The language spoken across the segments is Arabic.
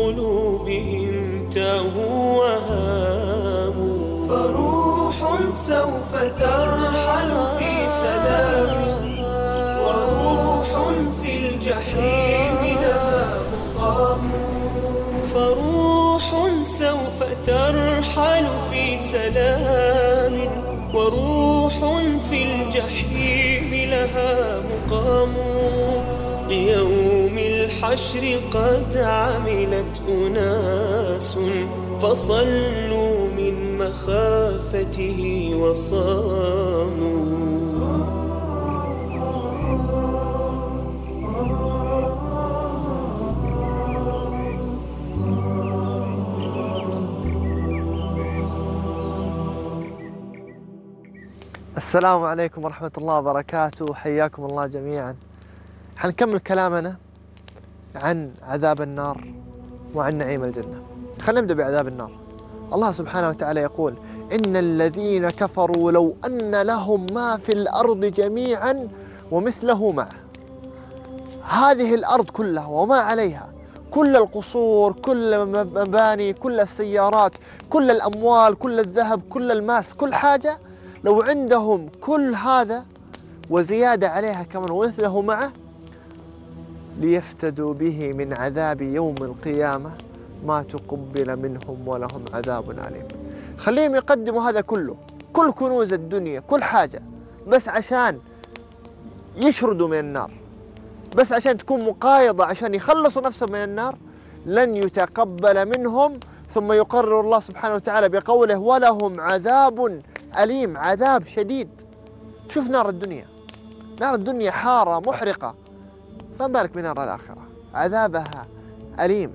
قلوبهم تاهوا وهاموا. فروح سوف ترحل في سلام، وروح في الجحيم لها مقام. فروح سوف ترحل في سلام، وروح في الجحيم لها مقام. ليوم الحشر قد عملت أناس، فصلوا من مخافته وصاموا. السلام عليكم ورحمة الله وبركاته، حياكم الله جميعا. حنكمل كلامنا عن عذاب النار وعن نعيم الجنة. خلينا نبدأ بعذاب النار. الله سبحانه وتعالى يقول: إن الذين كفروا لو أن لهم ما في الأرض جميعا ومثله معه. هذه الأرض كلها وما عليها، كل القصور، كل المباني، كل السيارات، كل الأموال، كل الذهب، كل الماس، كل حاجة، لو عندهم كل هذا وزيادة عليها كمان ومثله معه، ليفتدوا به من عذاب يوم القيامة ما تقبل منهم ولهم عذاب أليم. خليهم يقدموا هذا كله، كل كنوز الدنيا، كل حاجة، بس عشان يشردوا من النار، بس عشان تكون مقايضة، عشان يخلصوا نفسهم من النار. لن يتقبل منهم. ثم يقرر الله سبحانه وتعالى بقوله: ولهم عذاب أليم، عذاب شديد. شوف نار الدنيا، نار الدنيا حارة محرقة، فما بالك بنار الآخرة، عذابها أليم.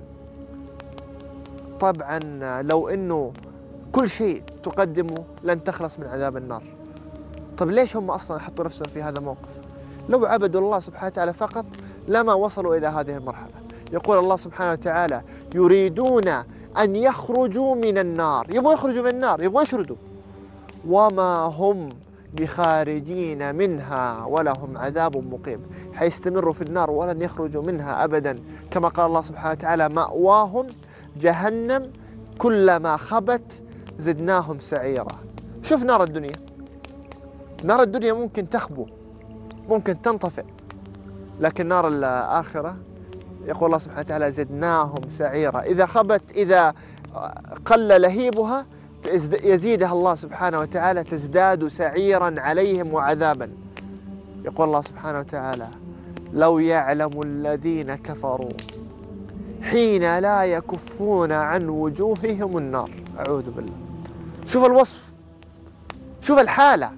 طبعا لو أنه كل شيء تقدمه لن تخلص من عذاب النار. طب ليش هم أصلا حطوا نفسهم في هذا الموقف؟ لو عبدوا الله سبحانه وتعالى فقط لما وصلوا إلى هذه المرحلة. يقول الله سبحانه وتعالى: يريدون أن يخرجوا من النار، يبغوا يخرجوا من النار، يبغوا يشردوا، وما هم بخارجين منها ولهم عذاب مقيم. حيستمروا في النار ولن يخرجوا منها أبدا، كما قال الله سبحانه وتعالى: مأواهم جهنم كلما خبت زدناهم سعيرا. شوف نار الدنيا، نار الدنيا ممكن تخبو، ممكن تنطفئ، لكن نار الآخرة يقول الله سبحانه وتعالى: زدناهم سعيرا. إذا خبت، إذا قل لهيبها، يزيدها الله سبحانه وتعالى، تزداد سعيرا عليهم وعذابا. يقول الله سبحانه وتعالى: لو يعلم الذين كفروا حين لا يكفون عن وجوههم النار. أعوذ بالله. شوف الوصف، شوف الحالة.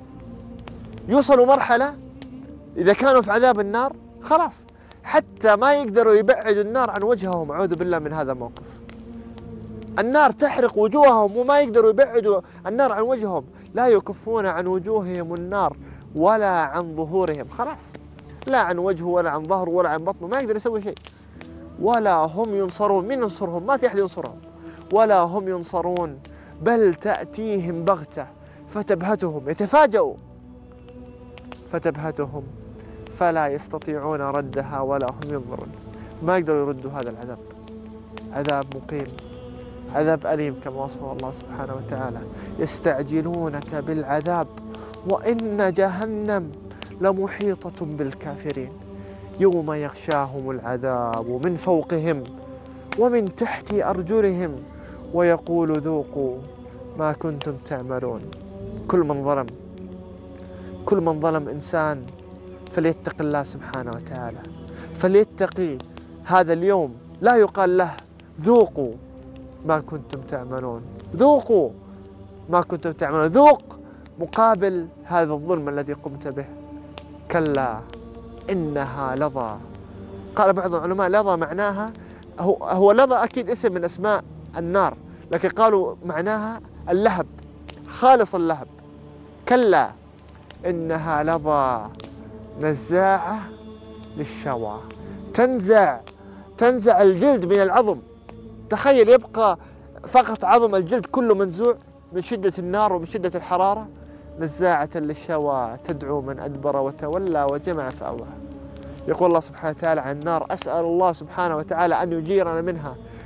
يوصلوا مرحلة إذا كانوا في عذاب النار خلاص حتى ما يقدروا يبعدوا النار عن وجههم. أعوذ بالله من هذا الموقف. النار تحرق وجوههم وما يقدروا يبعدوا النار عن وجههم. لا يكفون عن وجوههم النار ولا عن ظهورهم. خلاص، لا عن وجهه ولا عن ظهره ولا عن بطنه، ما يقدر يسوي شيء. ولا هم ينصرون. من ينصرهم؟ ما في أحد ينصرهم. ولا هم ينصرون، بل تأتيهم بغتة فتبهتهم، يتفاجؤوا فتبهتهم فلا يستطيعون ردها ولا هم ينظرون. ما يقدروا يردوا هذا العذاب. عذاب مقيم، عذاب أليم كما وصفه الله سبحانه وتعالى. يستعجلونك بالعذاب وإن جهنم لمحيطة بالكافرين يوم يغشاهم العذاب من فوقهم ومن تحت أرجلهم ويقول ذوقوا ما كنتم تعملون. كل من ظلم إنسان فليتق الله سبحانه وتعالى، فليتقي هذا اليوم. لا يقال له ذوقوا ما كنتم تعملون، ذوقوا ما كنتم تعملون، ذوق مقابل هذا الظلم الذي قمت به. كلا إنها لظى. قال بعض العلماء لظى معناها هو لظى أكيد اسم من أسماء النار، لكن قالوا معناها اللهب، خالص اللهب. كلا إنها لظى نزاعة للشوى. تنزع الجلد من العظم. تخيل يبقى فقط عظم، الجلد كله منزوع من شدة النار ومن شدة الحرارة. نزاعة للشوى تدعو من أدبر وتولى وجمع فأوعى. يقول الله سبحانه وتعالى عن النار: أسأل الله سبحانه وتعالى أن يجيرنا منها،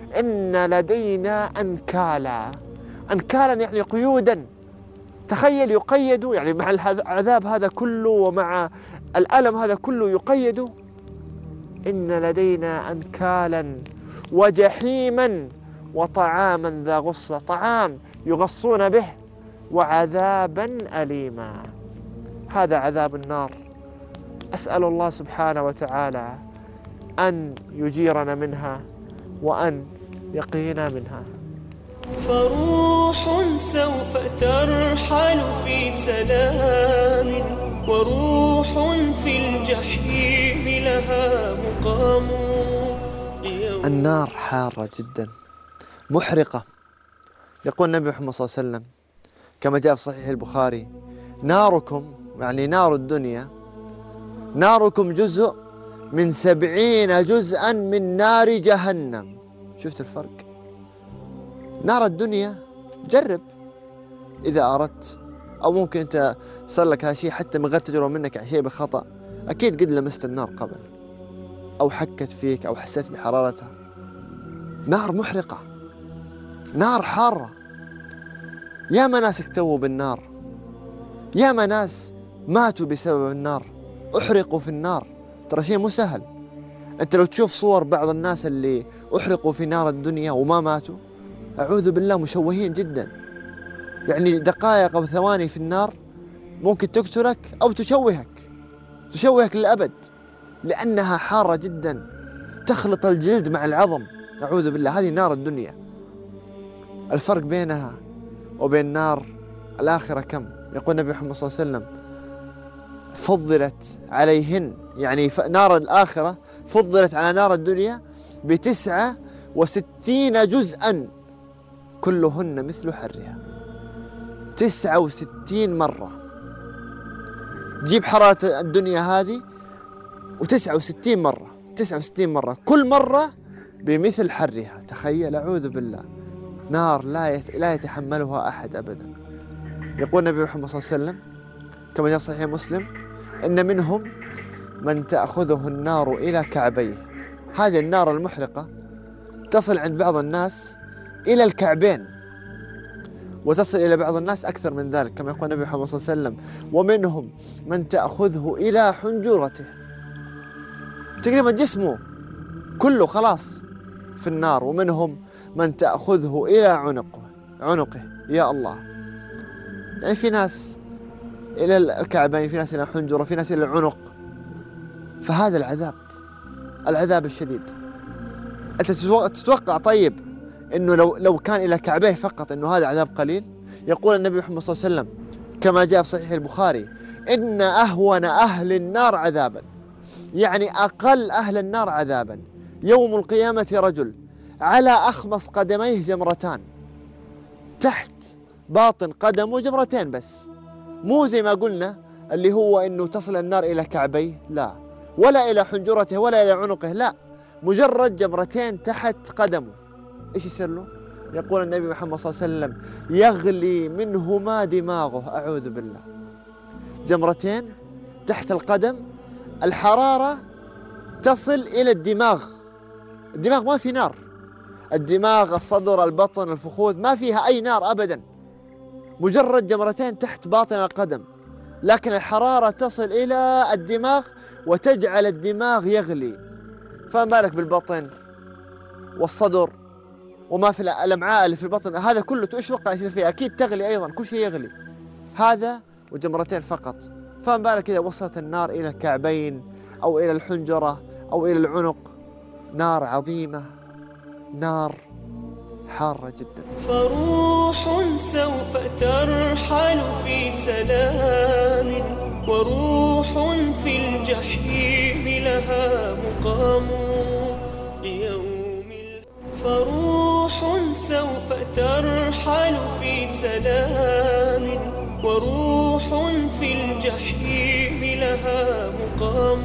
إن لدينا أنكالا. أنكالا يعني قيودا. تخيل يقيد، يعني مع العذاب هذا كله ومع الألم هذا كله يقيد. إن لدينا أنكالا وجحيما وطعاما ذا غصة، طعام يغصون به، وعذابا أليما. هذا عذاب النار. أسأل الله سبحانه وتعالى أن يجيرنا منها وأن يقينا منها. فروح سوف ترحل في سلام، وروح في الجحيم لها مقام. النار حارة جدا محرقة. يقول النبي محمد صلى الله عليه وسلم كما جاء في صحيح البخاري: ناركم، يعني نار الدنيا، ناركم جزء من 70 جزءا من نار جهنم. شفت الفرق؟ نار الدنيا جرب إذا أردت، أو ممكن أنت صار لك هذا الشيء حتى من غير تجربة منك عن شيء بخطأ، أكيد قد لمست النار قبل، أو حكت فيك أو حسيت بحرارتها. نار محرقة، نار حارة. ياما ناس اكتووا بالنار، ياما ناس ماتوا بسبب النار، أحرقوا في النار. ترى شيء مو سهل. أنت لو تشوف صور بعض الناس اللي أحرقوا في نار الدنيا وما ماتوا، أعوذ بالله، مشوهين جدا. يعني دقائق أو ثواني في النار ممكن تقتلك أو تشوهك للأبد، لأنها حارة جدا، تخلط الجلد مع العظم. أعوذ بالله، هذه نار الدنيا. الفرق بينها وبين نار الآخرة كم؟ يقول النبي محمد صلى الله عليه وسلم: فضلت عليهن، يعني نار الآخرة فضلت على نار الدنيا ب69 جزءا كلهن مثل حرها. 69 مرة. جيب حرارة الدنيا هذه و69 مرة، 69 مرة، كل مرة بمثل حرها. تخيل، أعوذ بالله، نار لا يتحملها أحد أبدا. يقول النبي محمد صلى الله عليه وسلم كما جاء في صحيح مسلم: إن منهم من تأخذه النار إلى كعبيه. هذه النار المحرقة تصل عند بعض الناس إلى الكعبين، وتصل إلى بعض الناس أكثر من ذلك، كما يقول النبي محمد صلى الله عليه وسلم: ومنهم من تأخذه إلى حنجرته. تقريبا جسمه كله خلاص في النار. ومنهم من تأخذه إلى عنقه. يا الله، يعني في ناس إلى الكعبين، في ناس إلى الحنجرة، في ناس إلى العنق. فهذا العذاب الشديد. أنت تتوقع طيب إنه لو كان إلى كعبيه فقط إنه هذا عذاب قليل؟ يقول النبي محمد صلى الله عليه وسلم كما جاء في صحيح البخاري: إن أهون أهل النار عذابا، يعني أقل أهل النار عذابا، يوم القيامة رجل على أخمص قدميه جمرتان، تحت باطن قدمه جمرتين بس، مو زي ما قلنا اللي هو إنه تصل النار إلى كعبيه، لا، ولا إلى حنجرته ولا إلى عنقه، لا، مجرد جمرتين تحت قدمه. إيش يصير له؟ يقول النبي محمد صلى الله عليه وسلم: يغلي منهما دماغه. أعوذ بالله، جمرتين تحت القدم، الحرارة تصل إلى الدماغ. الدماغ ما في نار، الدماغ، الصدر، البطن، الفخوذ ما فيها أي نار أبدا، مجرد جمرتين تحت باطن القدم، لكن الحرارة تصل إلى الدماغ وتجعل الدماغ يغلي. فما بالك بالبطن والصدر وما في الأمعاء اللي في البطن، هذا كله إيش وقع يصير فيه؟ أكيد تغلي أيضا، كل شيء يغلي. هذا وجمرتين فقط. فما بالك إذا وصلت النار إلى الكعبين أو إلى الحنجرة أو إلى العنق؟ نار عظيمة، نار حارة جدا. فروح سوف ترحل في سلام، وروح في الجحيم لها مقام. فروح سوف ترحل في سلام، وروح في الجحيم لها مقام.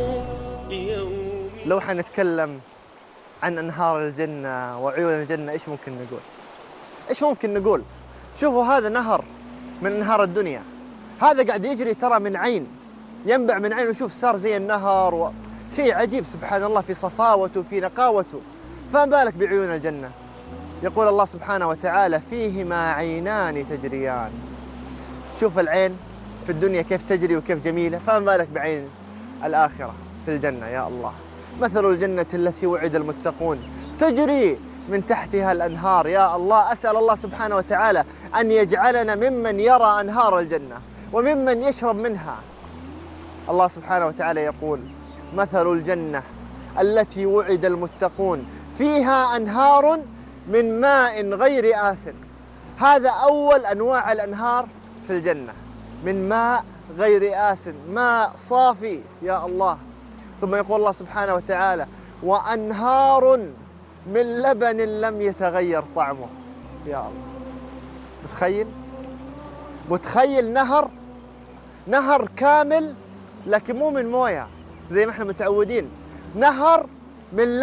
لو حنتكلم عن أنهار الجنة وعيون الجنة، إيش ممكن نقول؟ شوفوا، هذا نهر من أنهار الدنيا، هذا قاعد يجري ترى من عين، ينبع من عين، وشوف صار زي النهر شيء عجيب سبحان الله، في صفاوته في نقاوته. فما بالك بعيون الجنة. يقول الله سبحانه وتعالى فيهما عينان تجريان. شوف العين في الدنيا كيف تجري وكيف جميلة، فما بالك بعين الآخرة في الجنة. يا الله، مثل الجنة التي وعد المتقون تجري من تحتها الأنهار. يا الله، أسأل الله سبحانه وتعالى أن يجعلنا ممن يرى أنهار الجنة وممن يشرب منها. الله سبحانه وتعالى يقول مثل الجنة التي وعد المتقون فيها أنهار من ماء غير آسن. هذا أول أنواع الأنهار في الجنة، من ماء غير آسن، ماء صافي. يا الله. ثم يقول الله سبحانه وتعالى وأنهار من لبن لم يتغير طعمه. يا الله، متخيل نهر كامل، لكن مو من مويه زي ما احنا متعودين، نهر من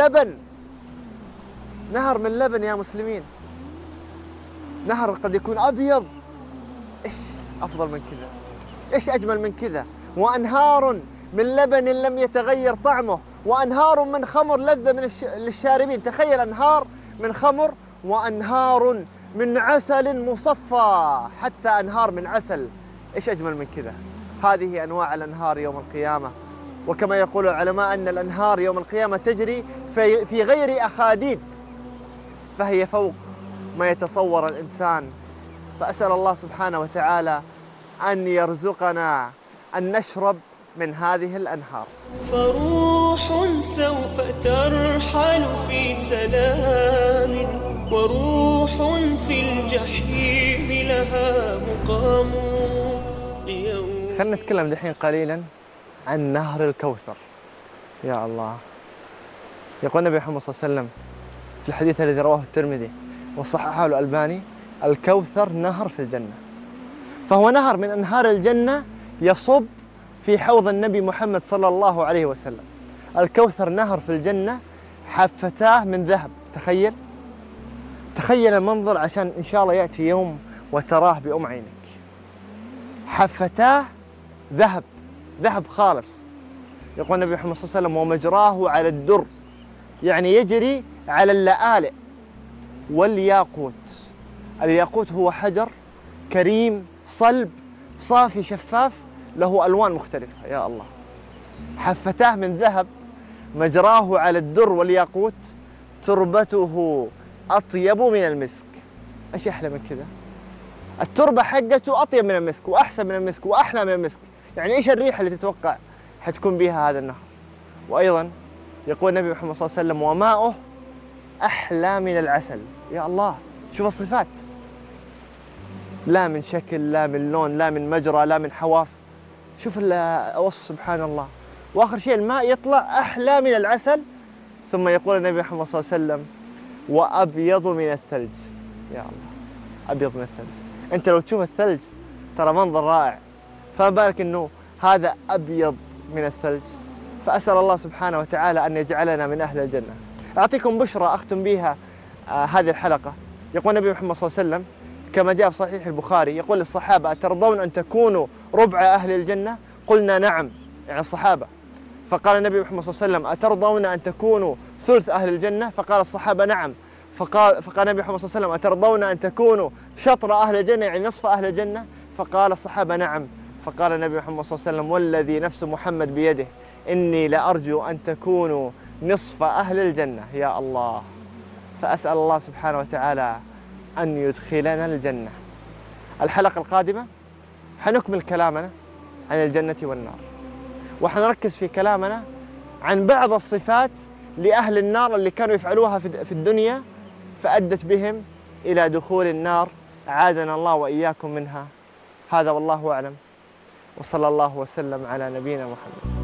لبن يا مسلمين. نهر قد يكون أبيض. إيش أفضل من كذا؟ إيش أجمل من كذا؟ وأنهار من لبن لم يتغير طعمه وأنهار من خمر لذة للشاربين. تخيل، أنهار من خمر وأنهار من عسل مصفى، حتى أنهار من عسل. إيش أجمل من كذا؟ هذه أنواع الأنهار يوم القيامة. وكما يقول العلماء أن الأنهار يوم القيامة تجري في غير أخاديد، فهي فوق ما يتصور الإنسان. فأسأل الله سبحانه وتعالى أن يرزقنا أن نشرب من هذه الأنهار. فروح سوف ترحل في سلام وروح في الجحيم لها مقام. خلنا نتكلم دحين قليلا عن نهر الكوثر. يا الله، يقول النبي محمد صلى الله عليه وسلم في الحديث الذي رواه الترمذي وصححه الألباني الكوثر نهر في الجنة. فهو نهر من أنهار الجنة يصب في حوض النبي محمد صلى الله عليه وسلم. الكوثر نهر في الجنة حفتاه من ذهب. تخيل المنظر، عشان إن شاء الله يأتي يوم وتراه بأم عينك. حفتاه ذهب خالص. يقول النبي محمد صلى الله عليه وسلم ومجراه على الدر، يعني يجري على اللآلئ والياقوت. الياقوت هو حجر كريم صلب صافي شفاف له ألوان مختلفة. يا الله، حفتاه من ذهب، مجراه على الدر والياقوت، تربته أطيب من المسك. إيش أحلى من كذا؟ التربة حقته أطيب من المسك وأحسن من المسك وأحلى من المسك. يعني إيش الريحة اللي تتوقع حتكون بها هذا النهر؟ وأيضا يقول النبي محمد صلى الله عليه وسلم وماؤه أحلى من العسل. يا الله، شوف الصفات، لا من شكل، لا من لون، لا من مجرى، لا من حواف. شوف الوصف، سبحان الله. وآخر شيء الماء يطلع أحلى من العسل. ثم يقول النبي محمد صلى الله عليه وسلم وأبيض من الثلج. يا الله، أبيض من الثلج. أنت لو تشوف الثلج ترى منظر رائع، فما بالك أنه هذا أبيض من الثلج. فأسأل الله سبحانه وتعالى أن يجعلنا من أهل الجنة. أعطيكم بشرى أختم بها هذه الحلقة. يقول النبي محمد صلى الله عليه وسلم كما جاء في صحيح البخاري، يقول للصحابة أترضون أن تكونوا ربع أهل الجنة؟ قلنا نعم، يعني الصحابة. فقال النبي محمد صلى الله عليه وسلم أترضون أن تكونوا ثلث أهل الجنة؟ فقال الصحابة نعم. فقال النبي محمد صلى الله عليه وسلم أترضون أن تكونوا شطر أهل الجنة، يعني نصف أهل الجنة؟ فقال الصحابة نعم. فقال النبي محمد صلى الله عليه وسلم والذي نفس محمد بيده إني لأرجو أن تكونوا نصف أهل الجنة. يا الله. فأسأل الله سبحانه وتعالى أن يدخلنا الجنة. الحلقة القادمة حنكمل كلامنا عن الجنة والنار، وحنركز في كلامنا عن بعض الصفات لأهل النار اللي كانوا يفعلوها في الدنيا فأدت بهم إلى دخول النار، عادنا الله وإياكم منها. هذا والله أعلم، وصلى الله وسلم على نبينا محمد.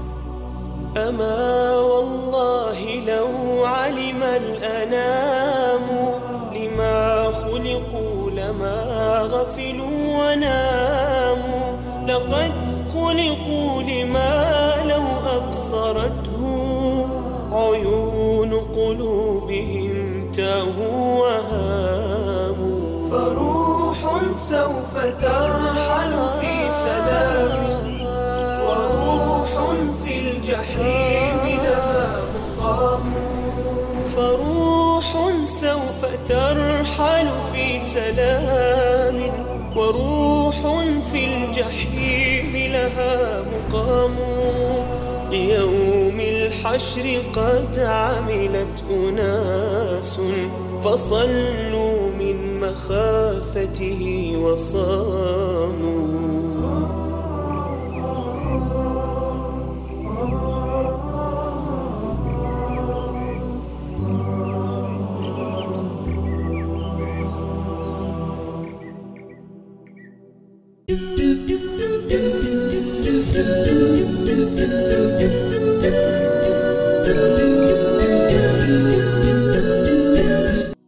أما والله لو علم الأنام لما خلقوا لما غفلوا وناموا، لقد خلقوا لما لو أبصرته عيون قلوبهم تاهوا وهاموا. فروح سوف ترحل في سلام وروح في الجحيم لها مقام. فروح سوف ترحل في سلام، وروح في الجحيم لها مقام. ليوم الحشر قد عملت أناس، فصلوا من مخافته وصاموا.